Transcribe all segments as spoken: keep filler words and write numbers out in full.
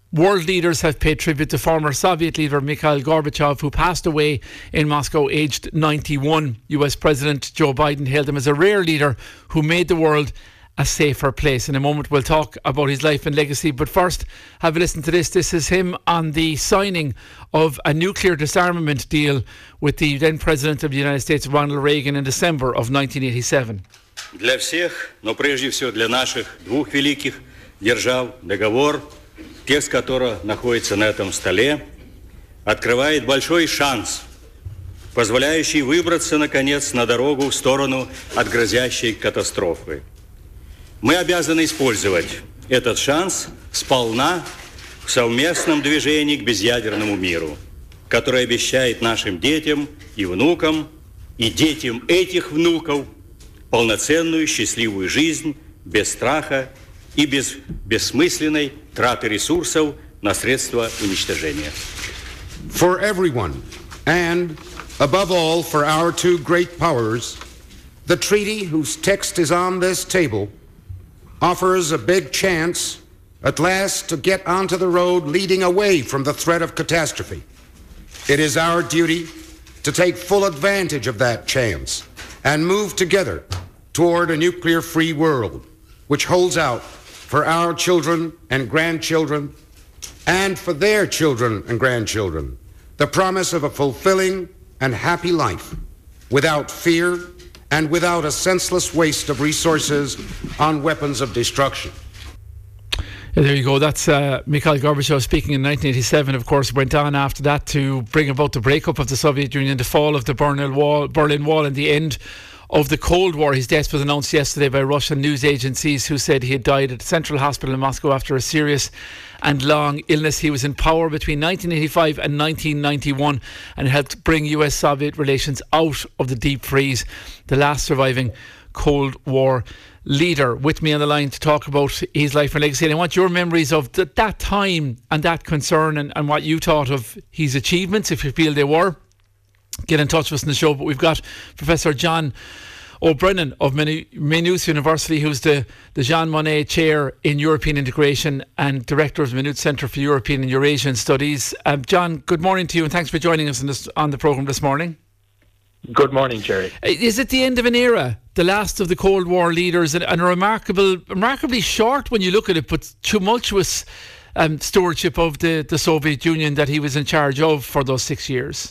World leaders have paid tribute to former Soviet leader Mikhail Gorbachev, who passed away in Moscow aged ninety-one. U S President Joe Biden hailed him as a rare leader who made the world a safer place. In a moment we'll talk about his life and legacy, but first have a listen to this. This is him on the signing of a nuclear disarmament deal with the then President of the United States, Ronald Reagan, in December of nineteen eighty-seven. Для всех, но прежде всего для наших двух великих держав, договор, текст которого находится на этом столе, открывает большой шанс, позволяющий выбраться, наконец, на дорогу в сторону от грозящей катастрофы. Мы обязаны использовать этот шанс сполна в совместном движении к безъядерному миру, который обещает нашим детям и внукам, и детям этих внуков полноценную счастливую жизнь без страха и без бессмысленной траты ресурсов на средства уничтожения. For everyone, and above all for our two great powers, the treaty whose text is on this table offers a big chance at last to get onto the road leading away from the threat of catastrophe. It is our duty to take full advantage of that chance and move together toward a nuclear-free world which holds out for our children and grandchildren and for their children and grandchildren the promise of a fulfilling and happy life without fear and without a senseless waste of resources on weapons of destruction. Yeah, there you go. That's uh, Mikhail Gorbachev speaking in nineteen eighty-seven. Of course, went on after that to bring about the breakup of the Soviet Union, the fall of the Berlin Wall, Berlin Wall and the end of the Cold War. His death was announced yesterday by Russian news agencies, who said he had died at a central hospital in Moscow after a serious and long illness. He was in power between nineteen eighty-five and nineteen ninety-one and helped bring U S Soviet relations out of the deep freeze. The last surviving Cold War leader. With me on the line to talk about his life and legacy. And I want your memories of th- that time and that concern, and, and what you thought of his achievements, if you feel they were. Get in touch with us in the show. But we've got Professor John O'Brennan of Maynooth University, who's the, the Jean Monnet Chair in European Integration and Director of the Maynooth Centre for European and Eurasian Studies. Um, John, good morning to you, and thanks for joining us in this, on the programme this morning. Good morning, Jerry. Is it the end of an era, the last of the Cold War leaders, and, and a remarkable, remarkably short, when you look at it, but tumultuous um, stewardship of the, the Soviet Union that he was in charge of for those six years?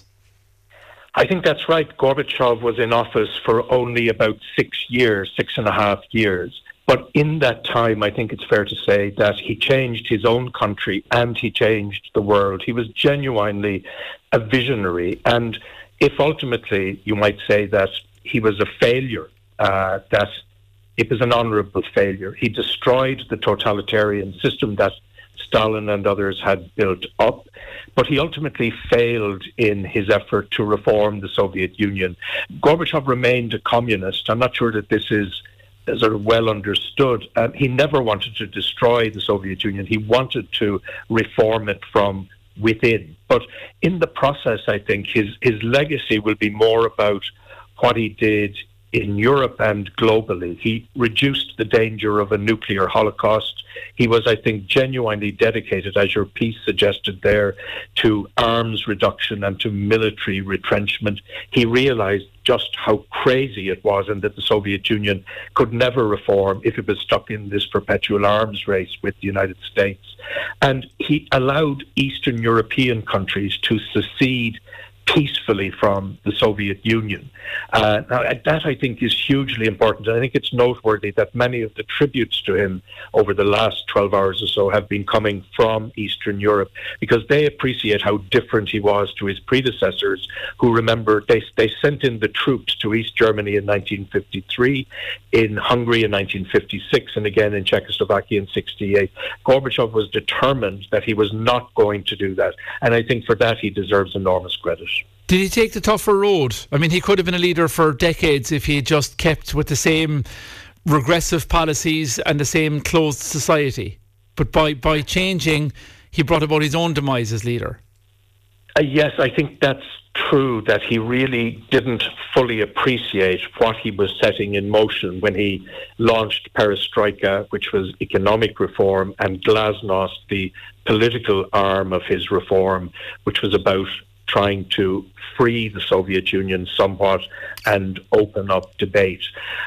I think that's right. Gorbachev was in office for only about six years, six and a half years. But in that time, I think it's fair to say that he changed his own country and he changed the world. He was genuinely a visionary. And if ultimately you might say that he was a failure, uh, that it was an honourable failure. He destroyed the totalitarian system that Stalin and others had built up, but he ultimately failed in his effort to reform the Soviet Union. Gorbachev remained a communist. I'm not sure that this is sort of well understood. Um, he never wanted to destroy the Soviet Union. He wanted to reform it from within. But in the process, I think his, his legacy will be more about what he did in Europe and globally. He reduced the danger of a nuclear holocaust. He was, I think, genuinely dedicated, as your piece suggested there, to arms reduction and to military retrenchment. He realized just how crazy it was and that the Soviet Union could never reform if it was stuck in this perpetual arms race with the United States. And he allowed Eastern European countries to secede peacefully from the Soviet Union. Uh, now, that I think is hugely important. I think it's noteworthy that many of the tributes to him over the last twelve hours or so have been coming from Eastern Europe, because they appreciate how different he was to his predecessors, who, remember, they, they sent in the troops to East Germany in nineteen fifty-three, in Hungary in nineteen fifty-six, and again in Czechoslovakia in sixty-eight. Gorbachev was determined that he was not going to do that, and I think for that he deserves enormous credit. Did he take the tougher road? I mean, he could have been a leader for decades if he had just kept with the same regressive policies and the same closed society. But by, by changing, he brought about his own demise as leader. Uh, yes, I think that's true, that he really didn't fully appreciate what he was setting in motion when he launched Perestroika, which was economic reform, and Glasnost, the political arm of his reform, which was about trying to free the Soviet Union somewhat and open up debate.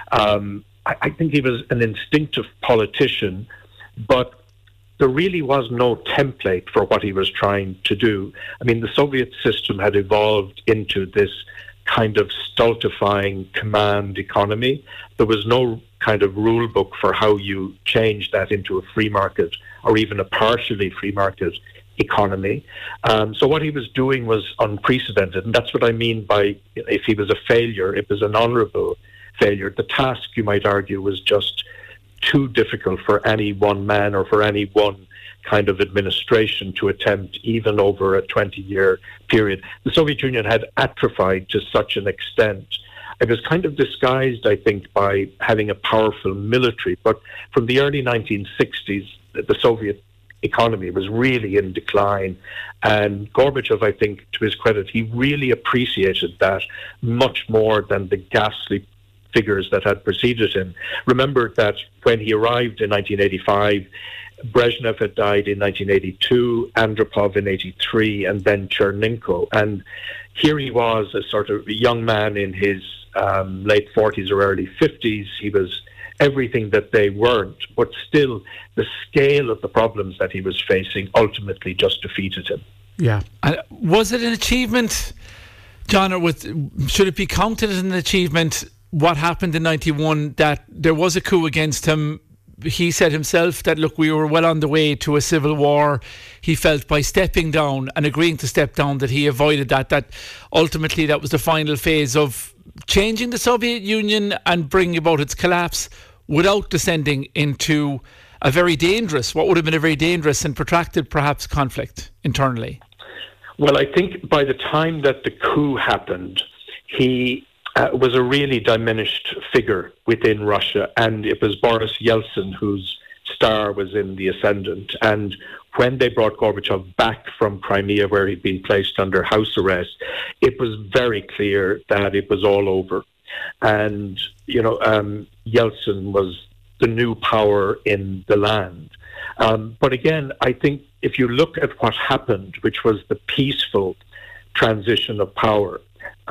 Um, I, I think he was an instinctive politician, but there really was no template for what he was trying to do. I mean, the Soviet system had evolved into this kind of stultifying command economy. There was no kind of rule book for how you change that into a free market or even a partially free market economy. Um, so what he was doing was unprecedented. And that's what I mean by, if he was a failure, it was an honourable failure. The task, you might argue, was just too difficult for any one man or for any one kind of administration to attempt, even over a twenty-year period. The Soviet Union had atrophied to such an extent. It was kind of disguised, I think, by having a powerful military. But from the early nineteen sixties, the Soviet economy was really in decline. And Gorbachev, I think, to his credit, he really appreciated that much more than the ghastly figures that had preceded him. Remember that when he arrived in nineteen eighty-five, Brezhnev had died in nineteen eighty-two, Andropov in eighty-three, and then Chernenko. And here he was, a sort of young man in his um, late forties or early fifties. He was everything that they weren't, but still the scale of the problems that he was facing ultimately just defeated him. Yeah. And was it an achievement, John, or with, should it be counted as an achievement, what happened in ninety-one, that there was a coup against him? He said himself that, look, we were well on the way to a civil war. He felt by stepping down and agreeing to step down that he avoided that, that ultimately that was the final phase of changing the Soviet Union and bringing about its collapse without descending into a very dangerous, what would have been a very dangerous and protracted perhaps conflict internally. Well, I think by the time that the coup happened, he uh, was a really diminished figure within Russia, and it was Boris Yeltsin whose star was in the ascendant. And when they brought Gorbachev back from Crimea, where he'd been placed under house arrest, it was very clear that it was all over. And, you know, um, Yeltsin was the new power in the land. Um, but again, I think if you look at what happened, which was the peaceful transition of power,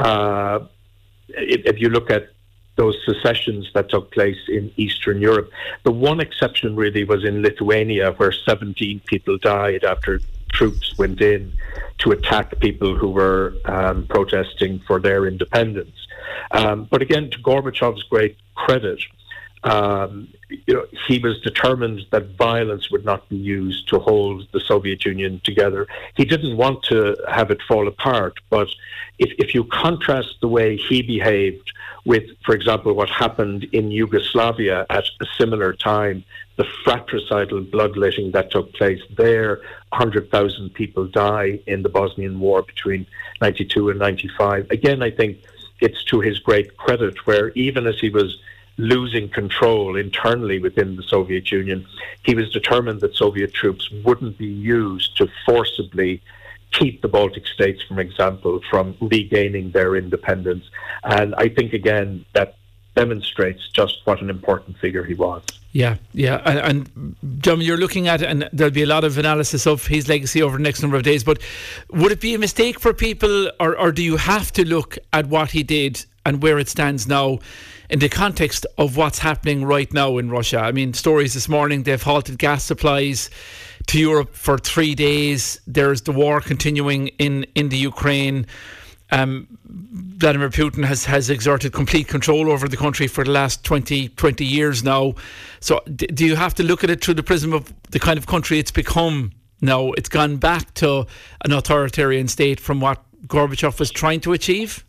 uh, if, if you look at those secessions that took place in Eastern Europe, the one exception really was in Lithuania, where seventeen people died after troops went in to attack people who were um, protesting for their independence. Um, but again, to Gorbachev's great credit, um, you know, he was determined that violence would not be used to hold the Soviet Union together. He didn't want to have it fall apart, but if, if you contrast the way he behaved with, for example, what happened in Yugoslavia at a similar time, the fratricidal bloodletting that took place there, one hundred thousand people die in the Bosnian War between ninety-two and ninety-five. Again, I think it's to his great credit, where even as he was losing control internally within the Soviet Union, he was determined that Soviet troops wouldn't be used to forcibly keep the Baltic states, for example, from regaining their independence. And I think, again, that demonstrates just what an important figure he was. Yeah, yeah. And, and John, you're looking at, and there'll be a lot of analysis of his legacy over the next number of days, but would it be a mistake for people, or, or do you have to look at what he did and where it stands now in the context of what's happening right now in Russia? I mean, stories this morning, they've halted gas supplies to Europe for three days. There's the war continuing in, in the Ukraine. Um, Vladimir Putin has, has exerted complete control over the country for the last twenty, twenty years now. So d- do you have to look at it through the prism of the kind of country it's become now? It's gone back to an authoritarian state from what Gorbachev was trying to achieve?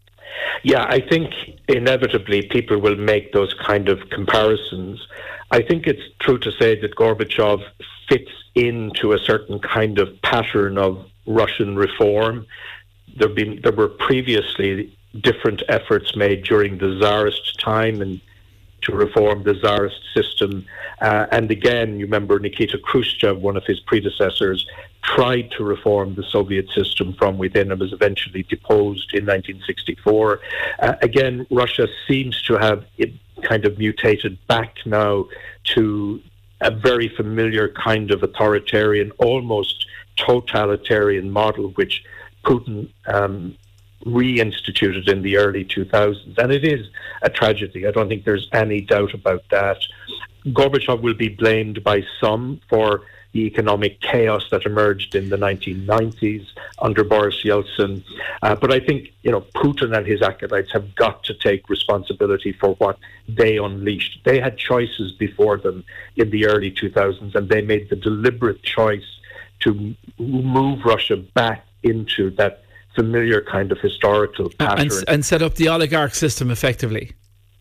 Yeah, I think inevitably people will make those kind of comparisons. I think it's true to say that Gorbachev fits into a certain kind of pattern of Russian reform. There been there were previously different efforts made during the Tsarist time and to reform the Tsarist system. Uh, and again, you remember Nikita Khrushchev, one of his predecessors, tried to reform the Soviet system from within and was eventually deposed in nineteen sixty-four. Uh, again, Russia seems to have it kind of mutated back now to a very familiar kind of authoritarian, almost totalitarian model, which Putin um, reinstituted in the early two thousands. And it is a tragedy. I don't think there's any doubt about that. Gorbachev will be blamed by some for the economic chaos that emerged in the nineteen nineties under Boris Yeltsin. Uh, but I think, you know, Putin and his acolytes have got to take responsibility for what they unleashed. They had choices before them in the early two thousands, and they made the deliberate choice to move Russia back into that familiar kind of historical pattern. And, and set up the oligarch system effectively.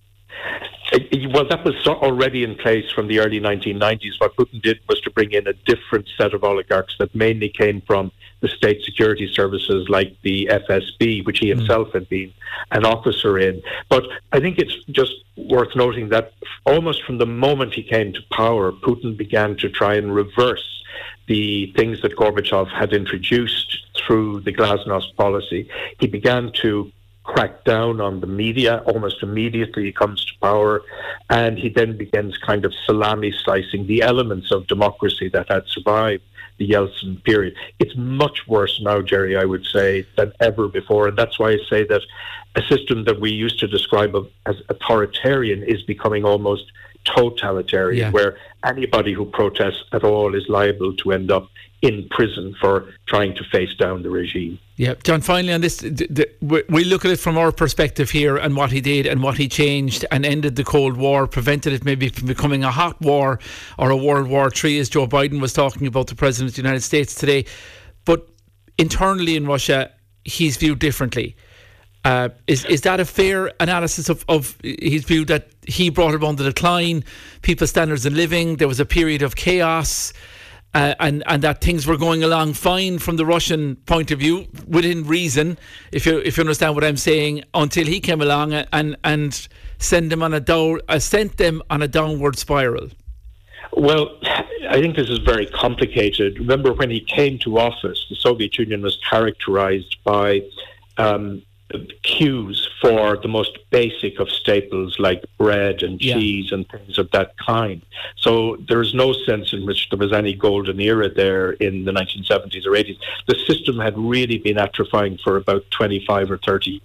Well, that was already in place from the early nineteen nineties. What Putin did was to bring in a different set of oligarchs that mainly came from the state security services like the F S B, which he himself mm. had been an officer in. But I think it's just worth noting that almost from the moment he came to power, Putin began to try and reverse the things that Gorbachev had introduced through the glasnost policy. He began to crack down on the media almost immediately he comes to power, and he then begins kind of salami slicing the elements of democracy that had survived the Yeltsin period. It's much worse now, Jerry, I would say, than ever before, and that's why I say that a system that we used to describe as authoritarian is becoming almost totalitarian, yeah. where anybody who protests at all is liable to end up in prison for trying to face down the regime. Yeah, John, finally on this, the, the, we look at it from our perspective here and what he did and what he changed and ended the Cold War, prevented it maybe from becoming a hot war or a World War Three, as Joe Biden was talking about, the President of the United States today. But internally in Russia, he's viewed differently. Uh, is is that a fair analysis of, of his view that he brought it on the decline, people's standards of living, there was a period of chaos, uh, and, and that things were going along fine from the Russian point of view, within reason, if you if you understand what I'm saying, until he came along and and sent them on a down, uh, sent them on a downward spiral? Well, I think this is very complicated. Remember, when he came to office, the Soviet Union was characterized by um, queues for the most basic of staples like bread and cheese yeah. and things of that kind. So there's no sense in which there was any golden era there in the nineteen seventies or eighties. The system had really been atrophying for about twenty-five or thirty.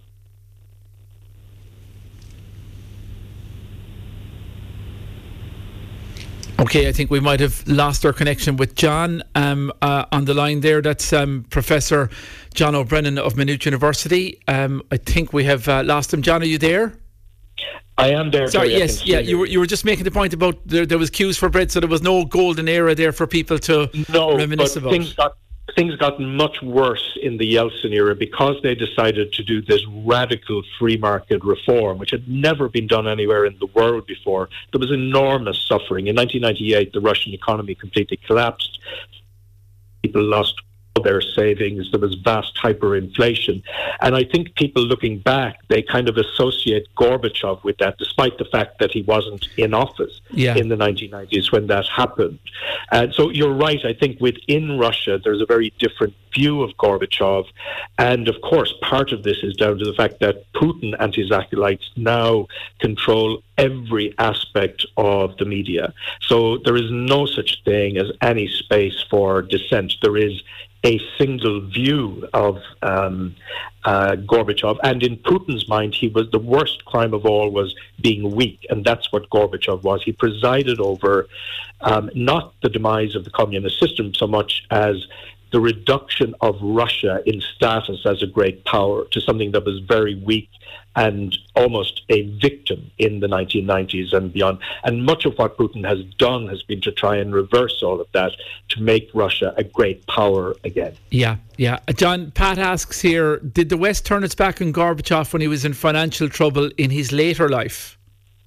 Okay, I think we might have lost our connection with John um, uh, on the line there. That's um, Professor John O'Brennan of Maynooth University. Um, I think we have uh, lost him. John, are you there? I am there. Sorry, yes, yeah. You were you were just making the point about there, there was queues for bread, so there was no golden era there for people to no, reminisce but about. Things got, things got much worse in the Yeltsin era because they decided to do this radical free market reform, which had never been done anywhere in the world before. There was enormous suffering. In nineteen ninety-eight, the Russian economy completely collapsed. People lost their savings. There was vast hyperinflation. And I think people looking back, they kind of associate Gorbachev with that, despite the fact that he wasn't in office yeah. in the nineteen nineties when that happened. And so you're right. I think within Russia, there's a very different view of Gorbachev. And of course, part of this is down to the fact that Putin and his acolytes now control every aspect of the media. So there is no such thing as any space for dissent. There is a single view of um, uh, Gorbachev. And in Putin's mind, he was the worst crime of all was being weak. And that's what Gorbachev was. He presided over um, not the demise of the communist system so much as the reduction of Russia in status as a great power to something that was very weak and almost a victim in the nineteen nineties and beyond. And much of what Putin has done has been to try and reverse all of that to make Russia a great power again. Yeah, yeah. John, Pat asks here, did the West turn its back on Gorbachev when he was in financial trouble in his later life?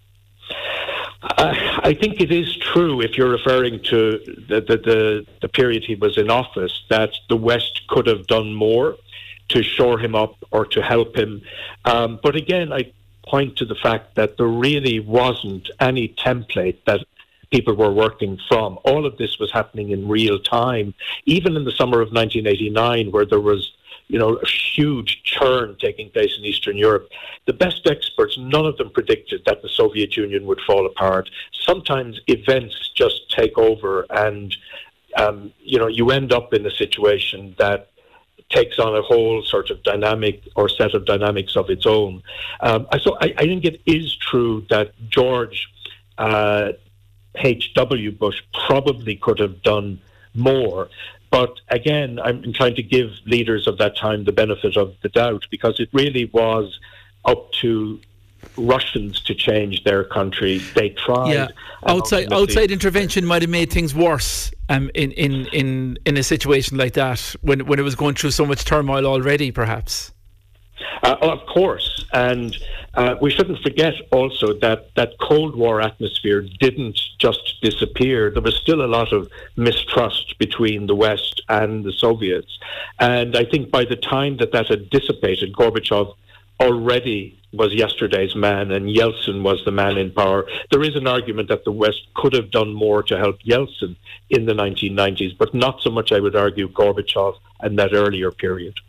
Uh, I think it is true, if you're referring to the, the, the, the period he was in office, that the West could have done more to shore him up or to help him. Um, but again, I point to the fact that there really wasn't any template that people were working from. All of this was happening in real time, even in the summer of nineteen eighty-nine, where there was, you know, huge turn taking place in Eastern Europe. The best experts, none of them predicted that the Soviet Union would fall apart. Sometimes events just take over, and um, you know, you end up in a situation that takes on a whole sort of dynamic or set of dynamics of its own. Um, so I, I think it is true that George uh, H W Bush probably could have done more. But again, I'm trying to give leaders of that time the benefit of the doubt, because it really was up to Russians to change their country. They tried. Yeah, outside outside intervention might have made things worse um, in, in, in, in a situation like that when when it was going through so much turmoil already, perhaps. Uh, of course, and uh, we shouldn't forget also that that Cold War atmosphere didn't just disappear. There was still a lot of mistrust between the West and the Soviets, and I think by the time that that had dissipated, Gorbachev already was yesterday's man and Yeltsin was the man in power. There is an argument that the West could have done more to help Yeltsin in the nineteen nineties, but not so much, I would argue, Gorbachev and that earlier period.